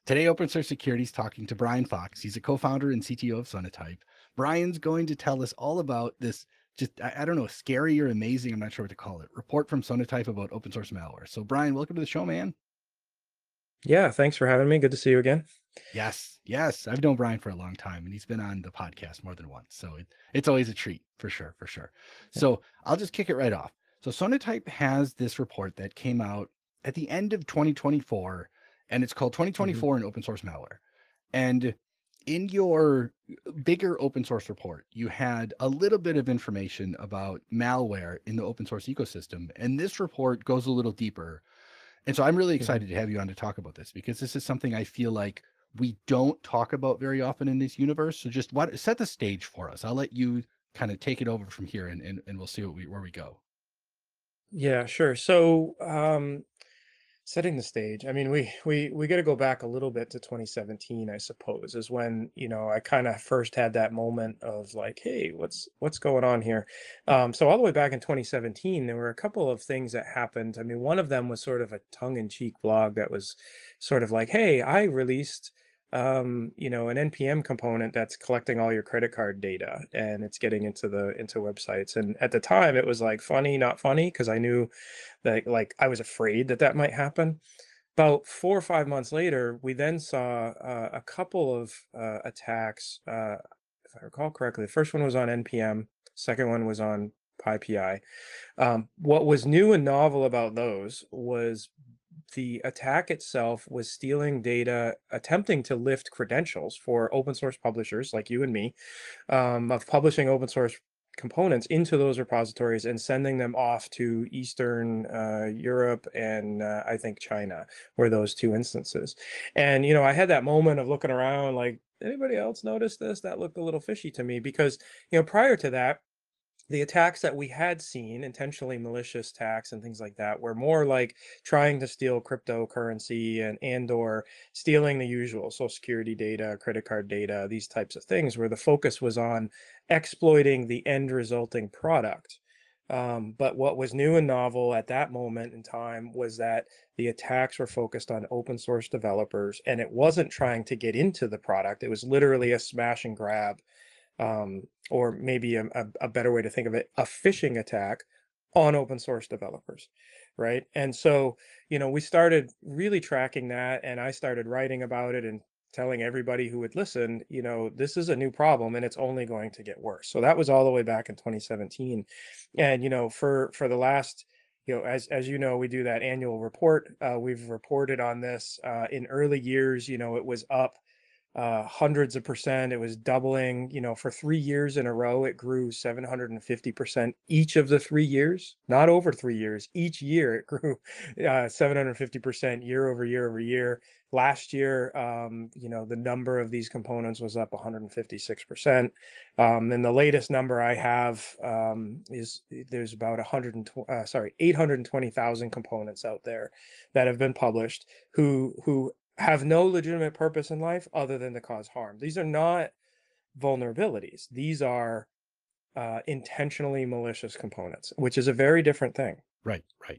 Today, Open Source Security is talking to Brian Fox. He's a co-founder and CTO of Sonatype. Brian's going to tell us all about this, just, I don't know, scary or amazing, I'm not sure what to call it, report from Sonatype about open source malware. So Brian, welcome to the show, man. Yeah, thanks for having me. Good to see you again. Yes. I've known Brian for a long time and he's been on the podcast more than once. So it's always a treat for sure. Yeah. So I'll just kick it right off. So Sonatype has this report that came out at the end of 2024, and it's called hmm 2024 in open source malware. And in your bigger open source report, you had a little bit of information about malware in the open source ecosystem. And this report goes a little deeper. And so I'm really hmm excited to have you on to talk about this because this is something I feel like we don't talk about very often in this universe. So just set the stage for us. I'll let you kind of take it over from here and we'll see where we go. Yeah, sure. So, setting the stage. I mean, we got to go back a little bit to 2017, I suppose, is when, I kind of first had that moment of like, hey, what's going on here? So all the way back in 2017, there were a couple of things that happened. I mean, one of them was sort of a tongue-in-cheek blog that was sort of like, hey, I released an NPM component that's collecting all your credit card data and it's getting into websites. And at the time it was like funny, not funny, because I knew that, like, I was afraid that that might happen. About 4 or 5 months later, we then saw a couple of attacks. If I recall correctly, the first one was on NPM, second one was on PyPI. What was new and novel about those was the attack itself was stealing data, attempting to lift credentials for open source publishers like you and me, of publishing open source components into those repositories and sending them off to Eastern Europe and I think China were those two instances. And, I had that moment of looking around like, anybody else notice this? That looked a little fishy to me because, prior to that, the attacks that we had seen, intentionally malicious attacks and things like that, were more like trying to steal cryptocurrency and or stealing the usual social security data, credit card data, these types of things, where the focus was on exploiting the end resulting product. But what was new and novel at that moment in time was that the attacks were focused on open source developers, and it wasn't trying to get into the product. It was literally a smash and grab, or maybe a better way to think of it, a phishing attack on open source developers, right? And so, we started really tracking that, and I started writing about it and telling everybody who would listen, this is a new problem and it's only going to get worse. So that was all the way back in 2017. And, for the last, as you know, we do that annual report. We've reported on this in early years. It was up hundreds of percent. It was doubling, for 3 years in a row. It grew 750% each of the 3 years, not over 3 years. Each year it grew 750% year over year over year. Last year, the number of these components was up 156%. And the latest number I have is there's about 820,000 components out there that have been published who have no legitimate purpose in life other than to cause harm. These are not vulnerabilities. These are intentionally malicious components, which is a very different thing. Right.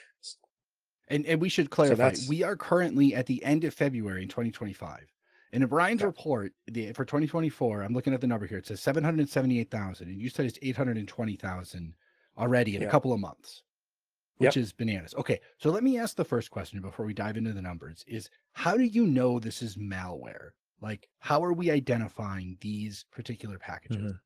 And we should So clarify, that's, we are currently at the end of February in 2025. And in Brian's yeah, report for 2024, I'm looking at the number here. It says 778,000, and you said it's 820,000 already in a yeah, couple of months, which yep. is bananas. Okay, so let me ask the first question before we dive into the numbers: is how do you know this is malware? Like, how are we identifying these particular packages? Mhm.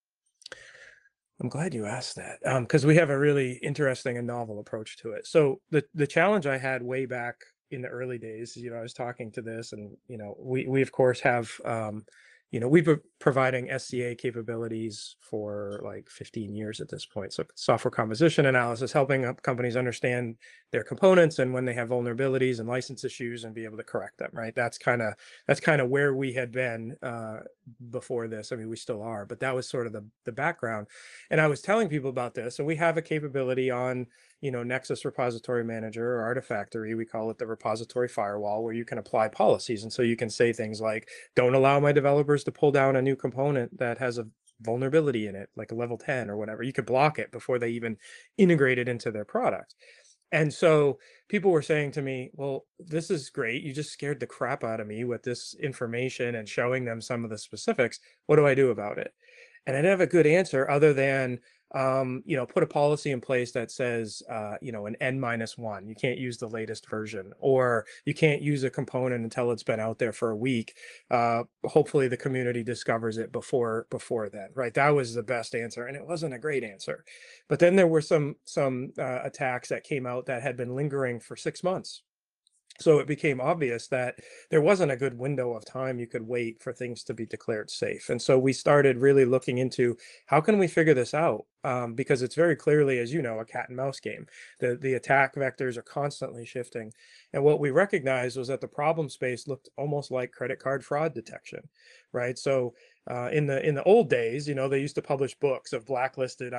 I'm glad you asked that, because we have a really interesting and novel approach to it. So the challenge I had way back in the early days, I was talking to this, and we of course have, we've been providing SCA capabilities for like 15 years at this point. So software composition analysis, helping companies understand their components and when they have vulnerabilities and license issues and be able to correct them. Right. That's kind of where we had been before this. I mean, we still are, but that was sort of the background. And I was telling people about this, and we have a capability on, Nexus Repository Manager or Artifactory. We call it the repository firewall, where you can apply policies. And so you can say things like, don't allow my developers to pull down a new component that has a vulnerability in it, like a level 10 or whatever. You could block it before they even integrate it into their product. And so people were saying to me, well, this is great. You just scared the crap out of me with this information and showing them some of the specifics. What do I do about it? And I didn't have a good answer other than, put a policy in place that says, an N-1. You can't use the latest version, or you can't use a component until it's been out there for a week. Hopefully the community discovers it before then, right? That was the best answer. And it wasn't a great answer. But then there were some attacks that came out that had been lingering for 6 months. So it became obvious that there wasn't a good window of time you could wait for things to be declared safe. And so we started really looking into how can we figure this out? Because it's very clearly, as you know, a cat and mouse game. The attack vectors are constantly shifting. And what we recognized was that the problem space looked almost like credit card fraud detection, right? So in the old days, they used to publish books of blacklisted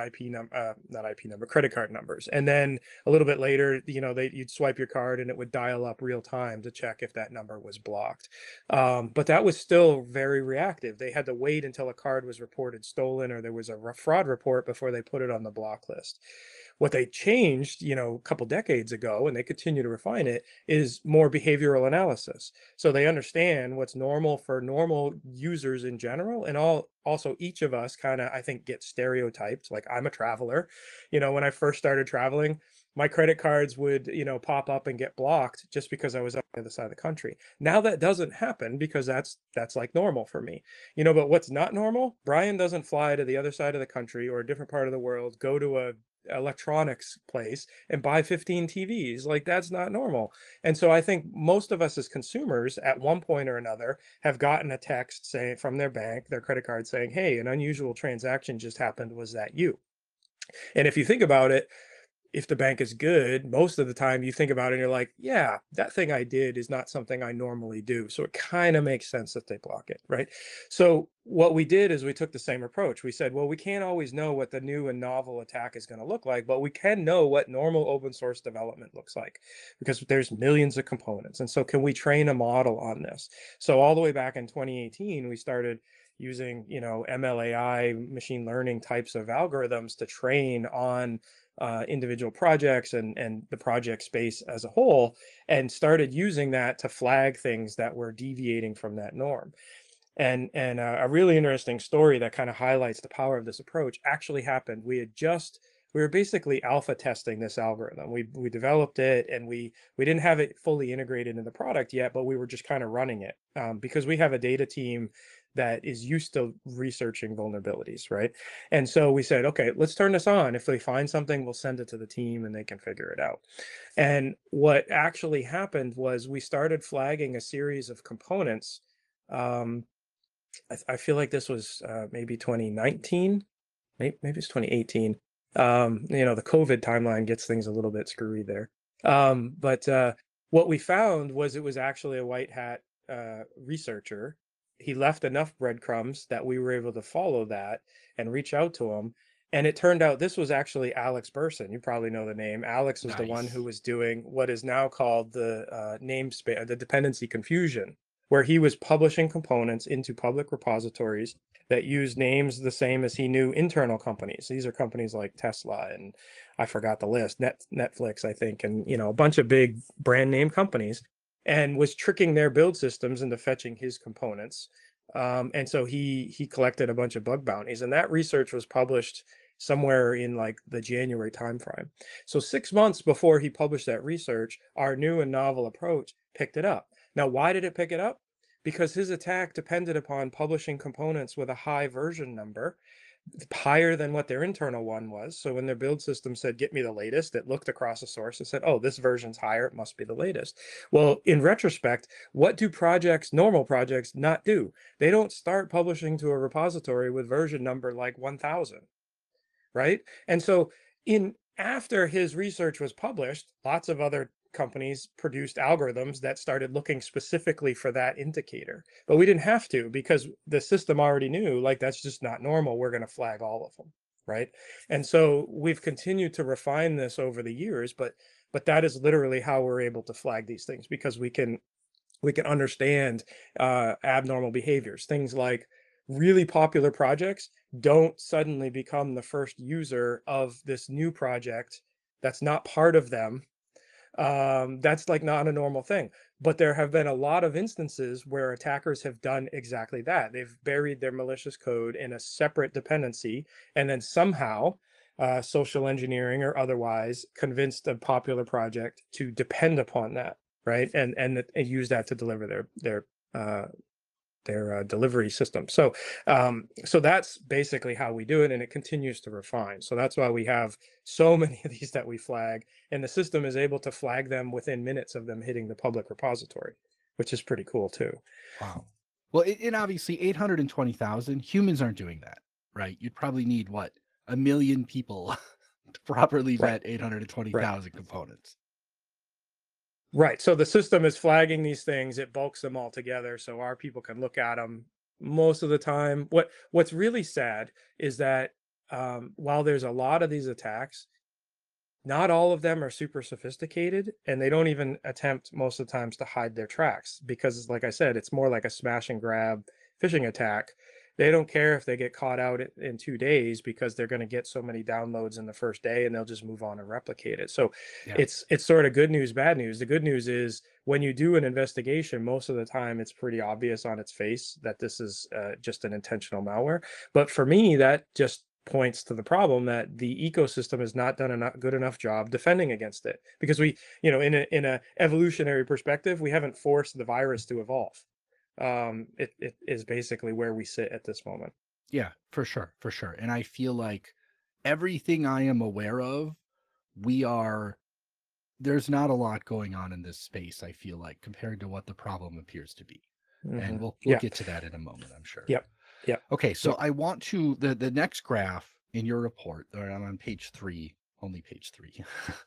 not IP number, credit card numbers, and then a little bit later, you'd swipe your card and it would dial up real time to check if that number was blocked. But that was still very reactive. They had to wait until a card was reported stolen or there was a fraud report before they put it on the block list. What they changed, a couple decades ago, and they continue to refine it, is more behavioral analysis. So they understand what's normal for normal users in general, and also each of us kind of, I think, get stereotyped. Like, I'm a traveler. When I first started traveling, my credit cards would, pop up and get blocked just because I was on the other side of the country. Now that doesn't happen because that's like normal for me. But what's not normal? Brian doesn't fly to the other side of the country or a different part of the world, go to a electronics place and buy 15 TVs. Like, that's not normal. And so I think most of us as consumers at one point or another have gotten a text saying from their bank, their credit card, saying, hey, an unusual transaction just happened. Was that you? And if you think about it, if the bank is good, most of the time you think about it and you're like, yeah, that thing I did is not something I normally do. So it kind of makes sense that they block it, right? So what we did is we took the same approach. We said, well, we can't always know what the new and novel attack is going to look like, but we can know what normal open source development looks like because there's millions of components. And so can we train a model on this? So all the way back in 2018, we started using, MLAI, machine learning types of algorithms to train on individual projects and the project space as a whole, and started using that to flag things that were deviating from that norm. And a really interesting story that kind of highlights the power of this approach actually happened. We were basically alpha testing this algorithm. We developed it, and we didn't have it fully integrated in the product yet, but we were just kind of running it because we have a data team that is used to researching vulnerabilities, right? And so we said, okay, let's turn this on. If they find something, we'll send it to the team and they can figure it out. And what actually happened was we started flagging a series of components. I feel like this was maybe 2019, maybe it's 2018. The COVID timeline gets things a little bit screwy there. But what we found was it was actually a white hat researcher. He left enough breadcrumbs that we were able to follow that and reach out to him. And it turned out this was actually Alex Burson. You probably know the name. Alex was the one who Nice. was doing what is now called the namespace, the dependency confusion, where he was publishing components into public repositories that use names the same as he knew internal companies. These are companies like Tesla and I forgot the list, Netflix, I think, and a bunch of big brand name companies, and was tricking their build systems into fetching his components. And so he collected a bunch of bug bounties, and that research was published somewhere in like the January timeframe. So 6 months before he published that research, our new and novel approach picked it up. Now, why did it pick it up? Because his attack depended upon publishing components with a high version number, higher than what their internal one was. So when their build system said, get me the latest, it looked across a source and said, oh, this version's higher, it must be the latest. Well, in retrospect, what do normal projects, not do? They don't start publishing to a repository with version number like 1000, right? And so after his research was published, lots of other companies produced algorithms that started looking specifically for that indicator. But we didn't have to because the system already knew, like, that's just not normal. We're going to flag all of them, right? And so we've continued to refine this over the years, but that is literally how we're able to flag these things, because we can understand abnormal behaviors. Things like really popular projects don't suddenly become the first user of this new project that's not part of them That's like not a normal thing. But there have been a lot of instances where attackers have done exactly that. They've buried their malicious code in a separate dependency, and then somehow, social engineering or otherwise, convinced a popular project to depend upon that, right? And use that to deliver their delivery system. So that's basically how we do it, and it continues to refine. So that's why we have so many of these that we flag, and the system is able to flag them within minutes of them hitting the public repository, which is pretty cool too. Wow. Well, and obviously 820,000 humans aren't doing that, right? You'd probably need what, 1 million people to properly Right, vet right. 820,000 components. Right. So the system is flagging these things, it bulks them all together so our people can look at them most of the time. What's really sad is that while there's a lot of these attacks, not all of them are super sophisticated, and they don't even attempt most of the times to hide their tracks because, like I said, it's more like a smash and grab phishing attack. They don't care if they get caught out in 2 days because they're going to get so many downloads in the first day, and they'll just move on and replicate it. So Yeah. it's sort of good news, bad news. The good news is when you do an investigation, most of the time it's pretty obvious on its face that this is just an intentional malware. But for me, that just points to the problem that the ecosystem has not done a good enough job defending against it, because we, in a evolutionary perspective, we haven't forced the virus to evolve. It is basically where we sit at this moment. Yeah, for sure. For sure. And I feel like everything I am aware of, we are, there's not a lot going on in this space, I feel like, compared to what the problem appears to be. And we'll Yeah. get to that in a moment, I'm sure. Yep. Yep. Okay, so Yep. I want to the next graph in your report, or I'm on page 3, only page 3.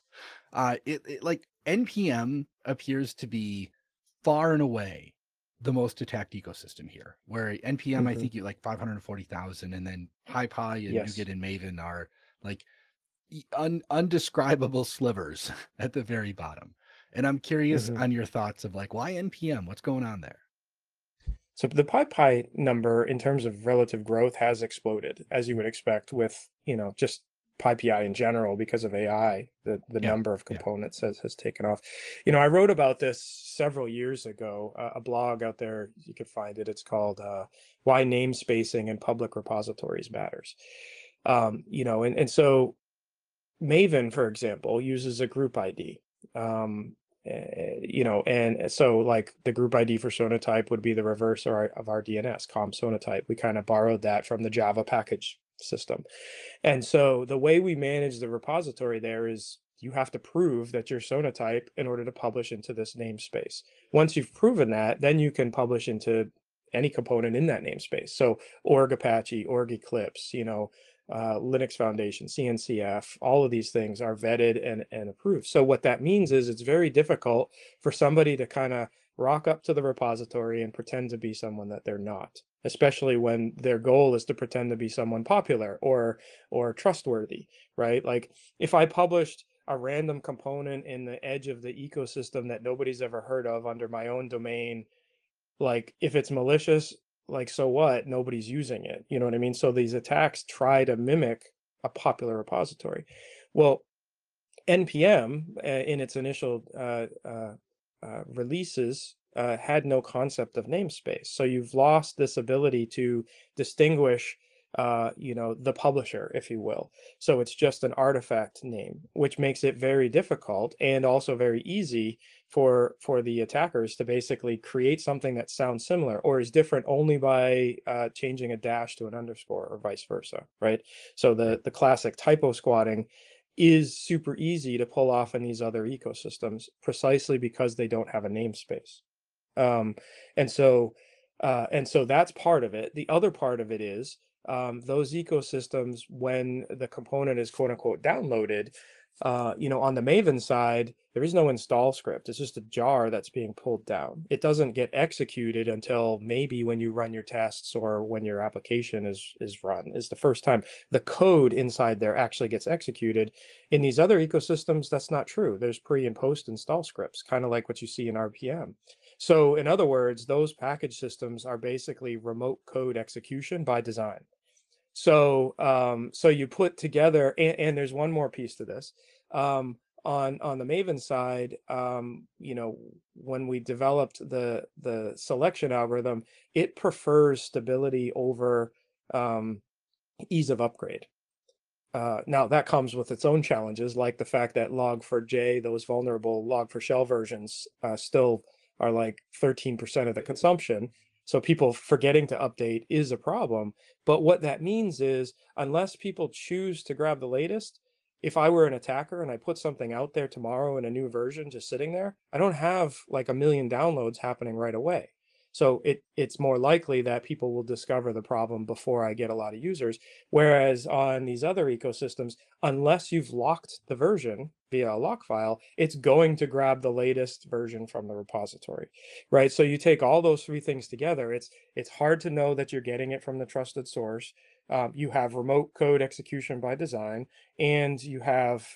It like NPM appears to be far and away the most attacked ecosystem here, where NPM, I think you like 540,000, and then PyPy and Yes. NuGet and Maven are like undescribable slivers at the very bottom. And I'm curious on your thoughts of like, why NPM? What's going on there? So the PyPy number in terms of relative growth has exploded, as you would expect with, just PyPI in general because of AI. The Yeah, number of yeah. components has taken off. I wrote about this several years ago, a blog out there, you could find it. It's called Why Namespacing in Public Repositories Matters. And so Maven, for example, uses a group ID. And so like the group ID for Sonatype would be the reverse of our DNS, com Sonatype. We kind of borrowed that from the Java package system. And so the way we manage the repository there is you have to prove that you're Sonatype in order to publish into this namespace. Once you've proven that, then you can publish into any component in that namespace. So org Apache, org Eclipse, Linux Foundation, CNCF, all of these things are vetted and approved. So what that means is it's very difficult for somebody to kind of rock up to the repository and pretend to be someone that they're not, especially when their goal is to pretend to be someone popular or trustworthy, right? Like if I published a random component in the edge of the ecosystem that nobody's ever heard of under my own domain, like if it's malicious, like so what? Nobody's using it. You know what I mean? So these attacks try to mimic a popular repository. Well, NPM in its initial releases had no concept of namespace. So you've lost this ability to distinguish the publisher, if you will. So it's just an artifact name, which makes it very difficult and also very easy for the attackers to basically create something that sounds similar or is different only by changing a dash to an underscore or vice versa, right? So the classic typo squatting is super easy to pull off in these other ecosystems precisely because they don't have a namespace. Um, and so that's part of it. The other part of it is those ecosystems, when the component is quote unquote downloaded, on the Maven side, there is no install script. It's just a jar that's being pulled down. It doesn't get executed until maybe when you run your tests or when your application is run, is the first time the code inside there actually gets executed. In these other ecosystems, that's not true. There's pre and post install scripts, kind of like what you see in RPM. So in other words, those package systems are basically remote code execution by design. So so you put together, and there's one more piece to this. on the Maven side, when we developed the selection algorithm, it prefers stability over um, ease of upgrade. Now that comes with its own challenges, like the fact that Log4j, those vulnerable Log4Shell versions, still are like 13% of the consumption. So people forgetting to update is a problem. But what that means is, unless people choose to grab the latest, if I were an attacker and I put something out there tomorrow in a new version just sitting there, I don't have like a million downloads happening right away. So it's more likely that people will discover the problem before I get a lot of users. Whereas on these other ecosystems, unless you've locked the version via a lock file, it's going to grab the latest version from the repository, right? So you take all those three things together, it's hard to know that you're getting it from the trusted source. You have remote code execution by design, and you have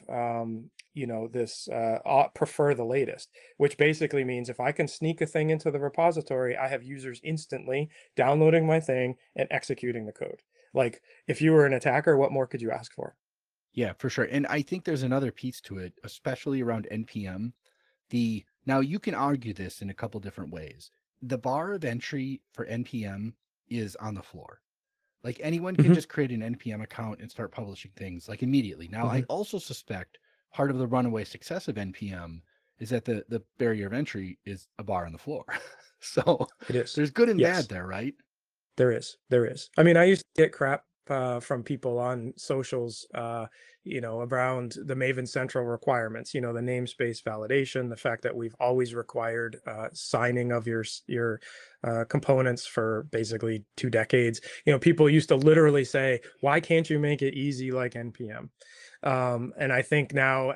this prefer the latest, which basically means if I can sneak a thing into the repository, I have users instantly downloading my thing and executing the code. Like, if you were an attacker, what more could you ask for? Yeah, for sure. And I think there's another piece to it, especially around NPM. Now you can argue this in a couple different ways. The bar of entry for NPM is on the floor. Like anyone can Hmm. just create an NPM account and start publishing things like immediately. Now, I Hmm. also suspect part of the runaway success of NPM is that the barrier of entry is a bar on the floor. So It is. there's good and bad Yes. there, right? There is. There is. I mean, I used to get crap from people on socials, around the Maven Central requirements. The namespace validation, the fact that we've always required signing of your components for basically 2 decades. People used to literally say, "Why can't you make it easy like NPM?" And I think now,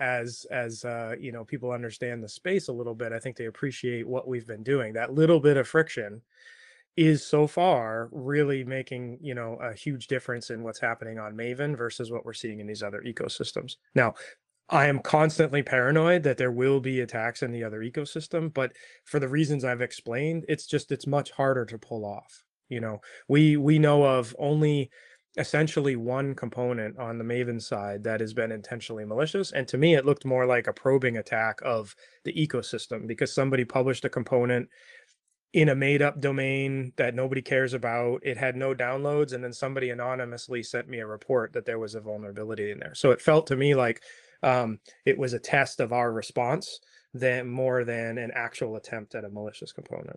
as people understand the space a little bit, I think they appreciate what we've been doing. That little bit of friction is so far really making, a huge difference in what's happening on Maven versus what we're seeing in these other ecosystems. Now, I am constantly paranoid that there will be attacks in the other ecosystem, but for the reasons I've explained, it's much harder to pull off. We know of only essentially one component on the Maven side that has been intentionally malicious, and to me, it looked more like a probing attack of the ecosystem because somebody published a component in a made up domain that nobody cares about. It had no downloads, and then somebody anonymously sent me a report that there was a vulnerability in there. So it felt to me like it was a test of our response than more than an actual attempt at a malicious component.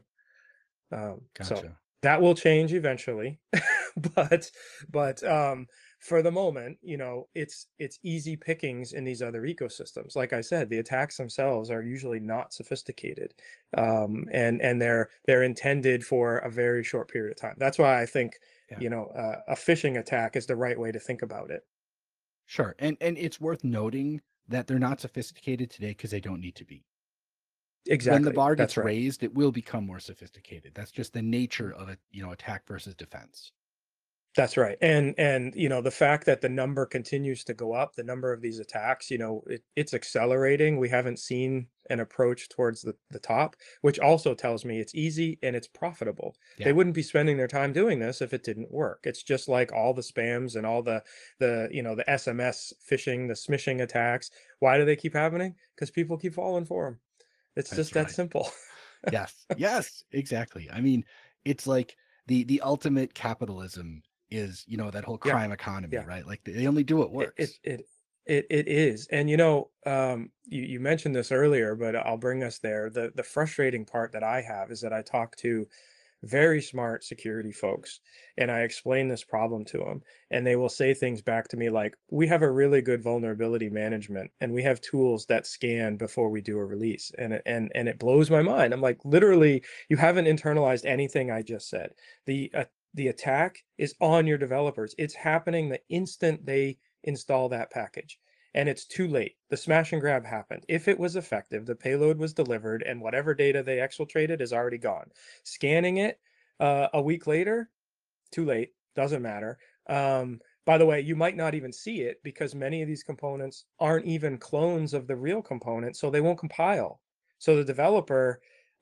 So Gotcha. that will change eventually, but but for the moment, it's easy pickings in these other ecosystems. Like I said, the attacks themselves are usually not sophisticated, and they're intended for a very short period of time. That's why I think Yeah. a phishing attack is the right way to think about it. Sure. And it's worth noting that they're not sophisticated today because they don't need to be. When the Exactly. bar That's gets right. raised, it will become more sophisticated. That's just the nature of a, attack versus defense. That's right. And the fact that the number continues to go up, the number of these attacks, it's accelerating. We haven't seen an approach towards the top, which also tells me it's easy and it's profitable. They Yeah, wouldn't be spending their time doing this if it didn't work. It's just like all the spams and all the SMS phishing, the smishing attacks. Why do they keep happening? Because people keep falling for them. It's just that's that right. simple. Yes. Yes, exactly. I mean, it's like the ultimate capitalism is, that whole Yeah. crime economy, Yeah. right? Like they only do what It it works. it it is, and you mentioned this earlier, but I'll bring us there. The frustrating part that I have is that I talk to very smart security folks, and I explain this problem to them, and they will say things back to me like, "We have a really good vulnerability management, and we have tools that scan before we do a release," and it blows my mind. I'm like, literally, you haven't internalized anything I just said. The attack is on your developers. It's happening the instant they install that package. And it's too late. The smash and grab happened. If it was effective, the payload was delivered, and whatever data they exfiltrated is already gone. Scanning it a week later, too late. Doesn't matter. By the way, you might not even see it because many of these components aren't even clones of the real component, so they won't compile. So the developer,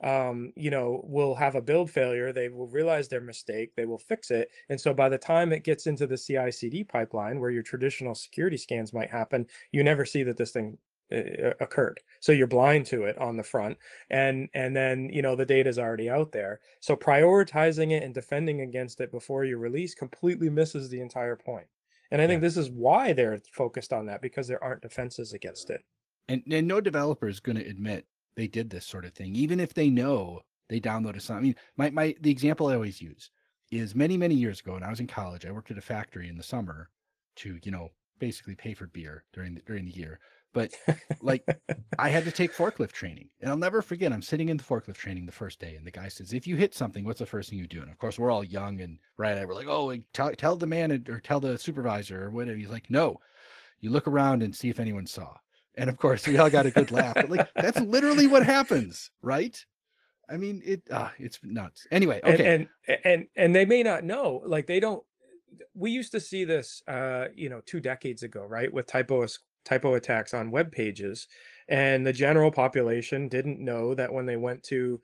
will have a build failure. They will realize their mistake. They will fix it. And so by the time it gets into the CI/CD pipeline, where your traditional security scans might happen, you never see that this thing occurred. So you're blind to it on the front, and then the data is already out there. So prioritizing it and defending against it before you release completely misses the entire point. And I Yeah. think this is why they're focused on that, because there aren't defenses against it. And no developer is going to admit they did this sort of thing, even if they know they downloaded something. I mean, the example I always use is many years ago when I was in college. I worked at a factory in the summer to basically pay for beer during the year. But like I had to take forklift training, and I'll never forget. I'm sitting in the forklift training the first day, and the guy says, "If you hit something, what's the first thing you do?" And of course, we're all young and right. We're like, "Oh, like, tell the man or tell the supervisor or whatever." He's like, "No, you look around and see if anyone saw." And of course, we all got a good laugh. But like that's literally what happens, right? I mean, it's nuts. Anyway, okay. And they may not know, like they don't. We used to see this, 2 decades ago, right, with typo attacks on web pages, and the general population didn't know that when they went to,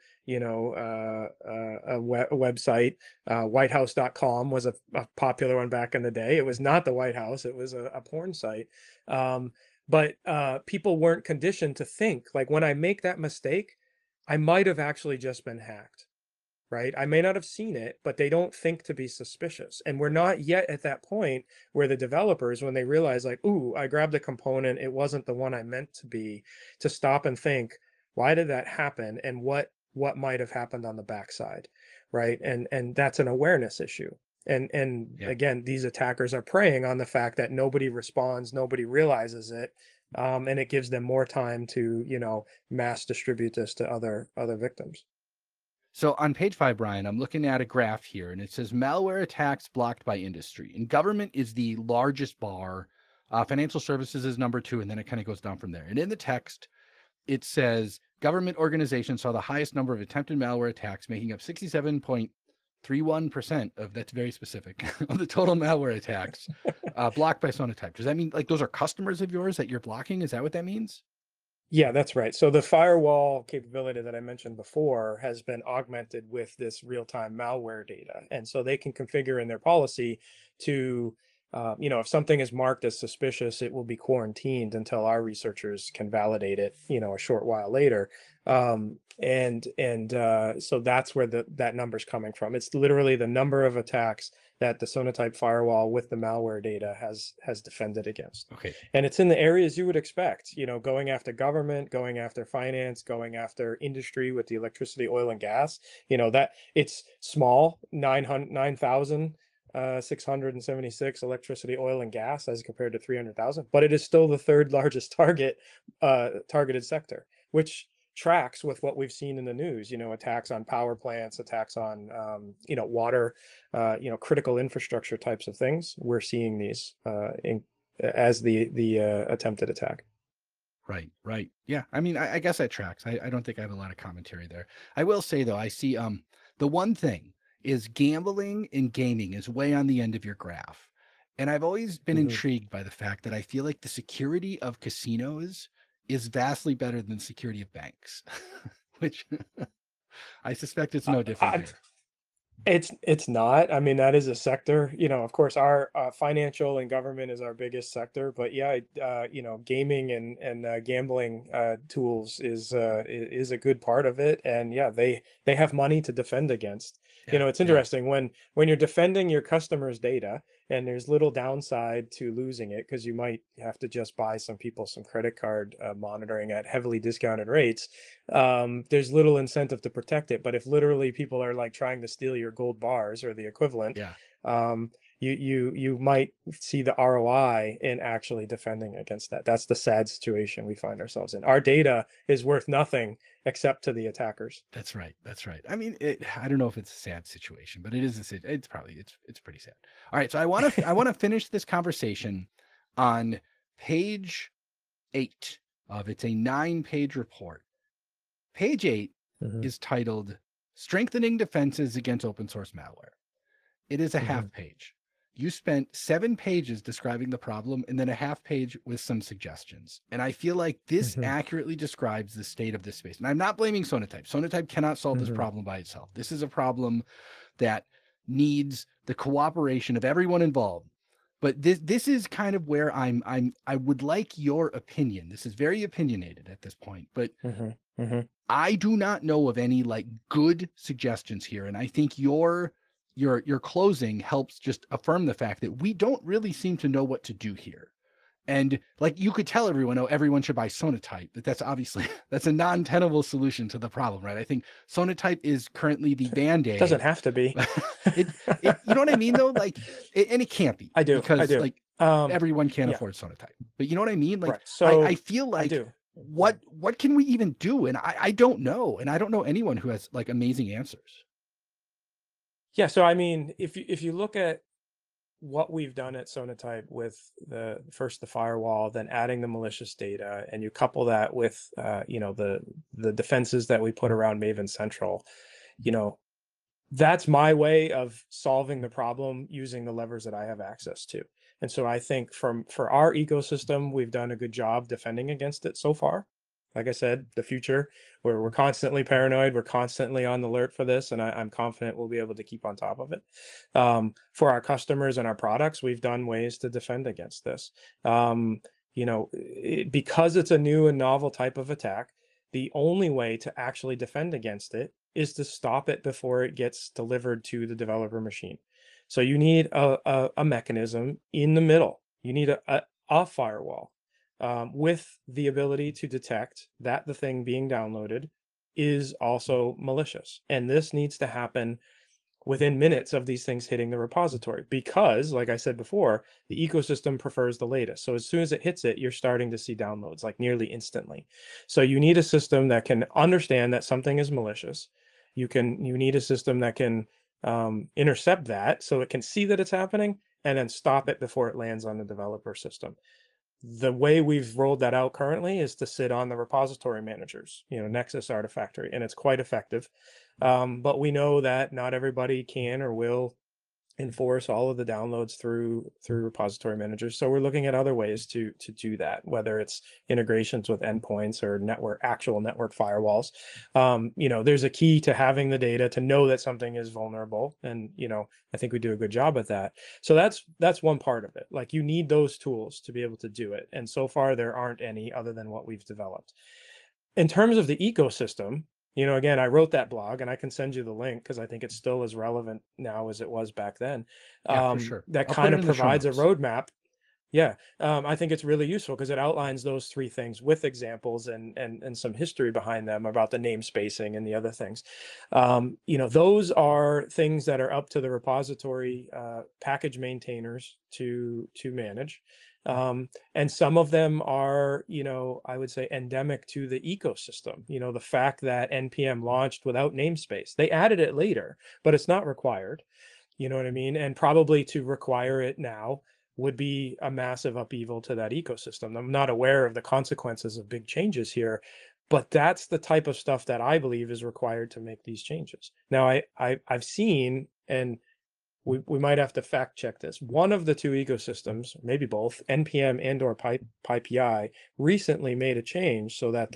a website, whitehouse.com was a popular one back in the day. It was not the White House, it was a porn site. But people weren't conditioned to think, like, when I make that mistake, I might have actually just been hacked. Right? I may not have seen it, but they don't think to be suspicious. And we're not yet at that point where the developers, when they realize, like, ooh, I grabbed a component, it wasn't the one I meant to be, to stop and think, why did that happen? And what might have happened on the backside, right? And that's an awareness issue. And Yeah. again, these attackers are preying on the fact that nobody responds, nobody realizes it. And it gives them more time to, mass distribute this to other victims. So on page 5, Brian, I'm looking at a graph here, and it says malware attacks blocked by industry. And government is the largest bar. Financial services is number 2, and then it kind of goes down from there. And in the text, it says government organizations saw the highest number of attempted malware attacks, making up 67.31% of, that's very specific, of the total malware attacks blocked by Sonatype. Does that mean like those are customers of yours that you're blocking? Is that what that means? Yeah, that's right. So the firewall capability that I mentioned before has been augmented with this real-time malware data. And so they can configure in their policy to, if something is marked as suspicious, it will be quarantined until our researchers can validate it, a short while later. So that's where that number's coming from. It's literally the number of attacks that the Sonatype firewall with the malware data has defended against. Okay. And it's in the areas you would expect, going after government, going after finance, going after industry with the electricity, oil and gas, that it's small, 9,676 electricity, oil and gas as compared to 300,000, but it is still the third largest targeted sector, which tracks with what we've seen in the news, attacks on power plants, attacks on, water, critical infrastructure types of things. We're seeing these as the attempted attack. Right. Yeah. I mean, I guess that tracks. I don't think I have a lot of commentary there. I will say though, I see the one thing is gambling and gaming is way on the end of your graph. And I've always been intrigued by the fact that I feel like the security of casinos is vastly better than security of banks, which I suspect it's no different here. It's not. I mean, that is a sector. Of course, our financial and government is our biggest sector. But yeah, gaming and gambling tools is a good part of it. And yeah, they have money to defend against. Yeah, It's interesting when you're defending your customers' data, and there's little downside to losing it because you might have to just buy some people some credit card monitoring at heavily discounted rates. There's little incentive to protect it. But if literally people are like trying to steal your gold bars or the equivalent, yeah. You might see the ROI in actually defending against that. That's the sad situation we find ourselves in. Our data is worth nothing except to the attackers. That's right. I mean, I don't know if it's a sad situation, but it is it's probably it's pretty sad. All right, so I want to finish this conversation on page 8 of it's a 9-page report. Page 8 is titled Strengthening Defenses Against Open Source Malware. It is a half page. You spent 7 pages describing the problem and then a half page with some suggestions. And I feel like this accurately describes the state of this space. And I'm not blaming Sonatype. Sonatype cannot solve this problem by itself. This is a problem that needs the cooperation of everyone involved. but this is kind of where I would like your opinion. This is very opinionated at this point, but Hmm. Hmm. I do not know of any like good suggestions here, and I think your closing helps just affirm the fact that we don't really seem to know what to do here. And like you could tell everyone, oh, everyone should buy Sonatype, but that's obviously that's a non-tenable solution to the problem, right? I think Sonatype is currently the Doesn't band-aid. have to be. it you know what I mean though? Like and it can't be I do. I because do. like everyone can't Yeah. afford Sonatype. But you know what I mean? Like Right. I So feel I like do. Yeah. what can we even do? And I don't know. And I don't know anyone who has like amazing answers. Yeah. So I mean, if you look at what we've done at Sonatype with the firewall, then adding the malicious data, and you couple that with the defenses that we put around Maven Central, you know, that's my way of solving the problem using the levers that I have access to. And so I think for our ecosystem, we've done a good job defending against it so far. Like I said, the future, where we're constantly paranoid, we're constantly on the alert for this, and I'm confident we'll be able to keep on top of it. For our customers and our products, we've done ways to defend against this. Because it's a new and novel type of attack, the only way to actually defend against it is to stop it before it gets delivered to the developer machine. So you need a mechanism in the middle. You need a firewall with the ability to detect that the thing being downloaded is also malicious. And this needs to happen within minutes of these things hitting the repository because, like I said before, the ecosystem prefers the latest. So as soon as it hits it, you're starting to see downloads like nearly instantly. So you need a system that can understand that something is malicious. You need a system that can intercept that so it can see that it's happening and then stop it before it lands on the developer system. The way we've rolled that out currently is to sit on the repository managers, Nexus Artifactory, and it's quite effective. But we know that not everybody can or will enforce all of the downloads through repository managers. So we're looking at other ways to do that, whether it's integrations with endpoints or actual network firewalls. There's a key to having the data to know that something is vulnerable, and I think we do a good job at that. So that's one part of it. Like you need those tools to be able to do it, and so far there aren't any other than what we've developed. In terms of the ecosystem, again, I wrote that blog and I can send you the link because I think it's still as relevant now as it was back then. Yeah, for sure. That I'll put kind it of in the show provides a notes. roadmap. Yeah, I think it's really useful because it outlines those three things with examples and some history behind them about the name spacing and the other things. Those are things that are up to the repository package maintainers to manage. And some of them are, I would say endemic to the ecosystem. The fact that NPM launched without namespace, they added it later, but it's not required. You know what I mean? And probably to require it now would be a massive upheaval to that ecosystem. I'm not aware of the consequences of big changes here, but that's the type of stuff that I believe is required to make these changes. Now, I've seen, and we might have to fact check this. One of the two ecosystems, maybe both, NPM and or PyPI, recently made a change so that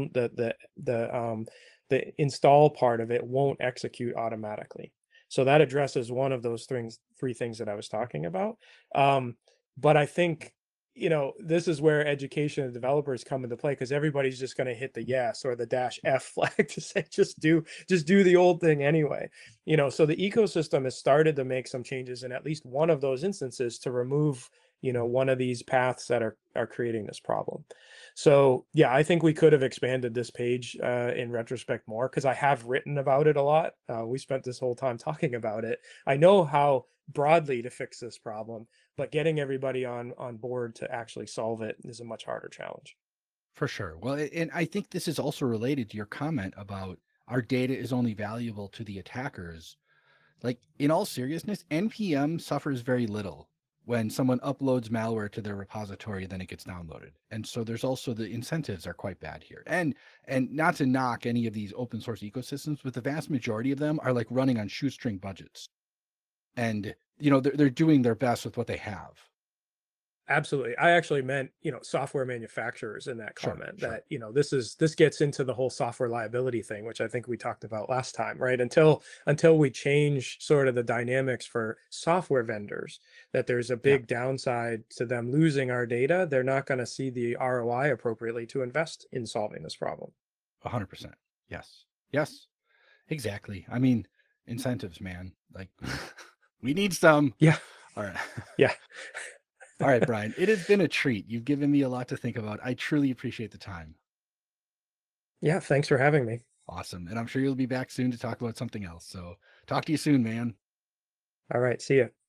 the install part of it won't execute automatically. So that addresses one of those three things that I was talking about. But I think this is where education of developers come into play because everybody's just going to hit the yes or the -F flag to say just do the old thing anyway. So the ecosystem has started to make some changes in at least one of those instances to remove one of these paths that are creating this problem. So yeah, I think we could have expanded this page in retrospect more because I have written about it a lot. We spent this whole time talking about it. I know how broadly to fix this problem, but getting everybody on board to actually solve it is a much harder challenge. For sure. Well, and I think this is also related to your comment about our data is only valuable to the attackers. Like, in all seriousness, NPM suffers very little when someone uploads malware to their repository, then it gets downloaded. And so there's also the incentives are quite bad here. And not to knock any of these open source ecosystems, but the vast majority of them are like running on shoestring budgets. And they're doing their best with what they have. Absolutely. I actually meant, software manufacturers in that Sure, comment sure. that, this gets into the whole software liability thing, which I think we talked about last time, right? Until we change sort of the dynamics for software vendors, that there's a Yeah, big downside to them losing our data, they're not going to see the ROI appropriately to invest in solving this problem. 100%. Yes. Yes. Exactly. I mean, incentives, man. Like we need some. Yeah. All right. Yeah. All right, Brian. It has been a treat. You've given me a lot to think about. I truly appreciate the time. Yeah. Thanks for having me. Awesome. And I'm sure you'll be back soon to talk about something else. So talk to you soon, man. All right. See ya.